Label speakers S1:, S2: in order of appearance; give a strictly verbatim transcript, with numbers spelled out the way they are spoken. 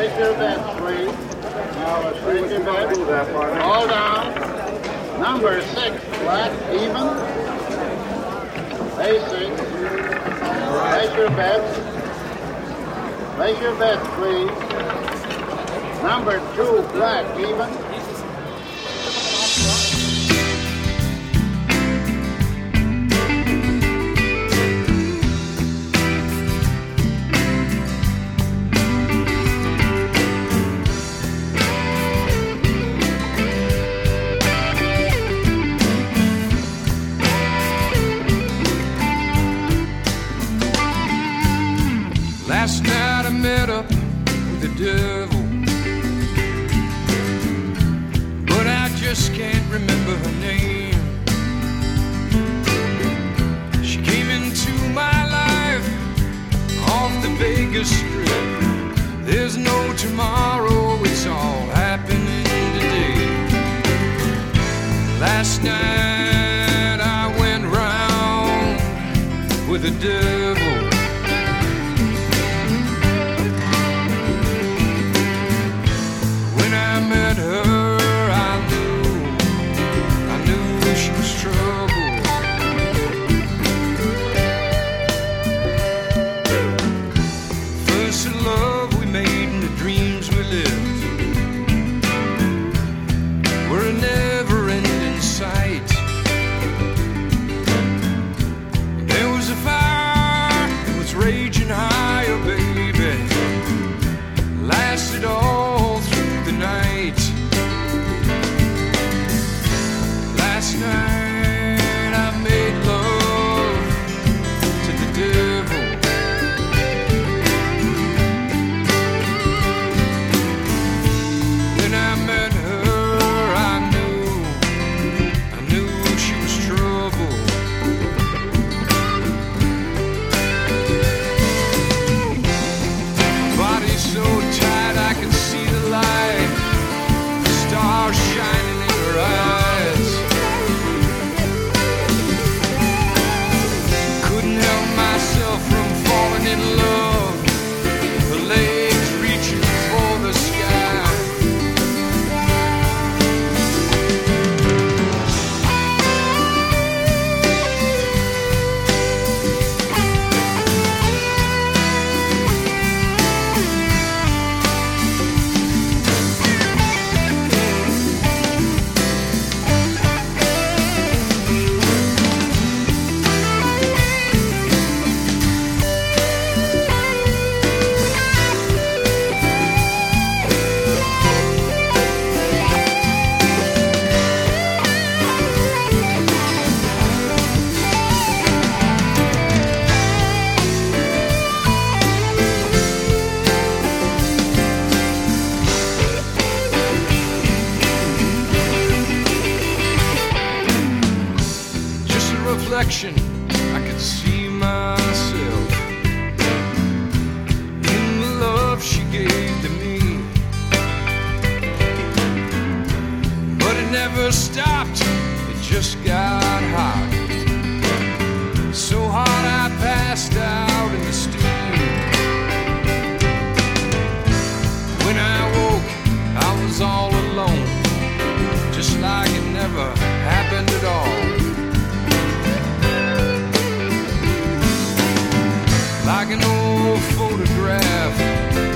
S1: Place your bets, please.
S2: Now let's see what you're going to do that, partner.
S1: All down. Number six, black, even. Ace six. Place your bets. Place your bets, please. Number two, black, even.
S3: Last night I met up with the devil, but I just can't remember her name. She came into my life off the Vegas Strip. There's no tomorrow, it's all happening today. Last night I went round with the devil. Met her, I knew, I knew she was trouble. First the love we made and the dreams we lived were a never-ending sight. There was a fire, it was raging higher, baby, lasted all through the night. Last night I made love to the devil. When I met her, I knew, I knew she was trouble. Body so tight I could see the light, the stars shining in her eyes. Couldn't help myself from falling in love, her legs reaching for the sky. Reflection, I could see myself in the love she gave to me, but it never stopped, it just got hot, so hot I passed out in the steam. When I woke, I was all alone, just like it never happened at all. Like an old photograph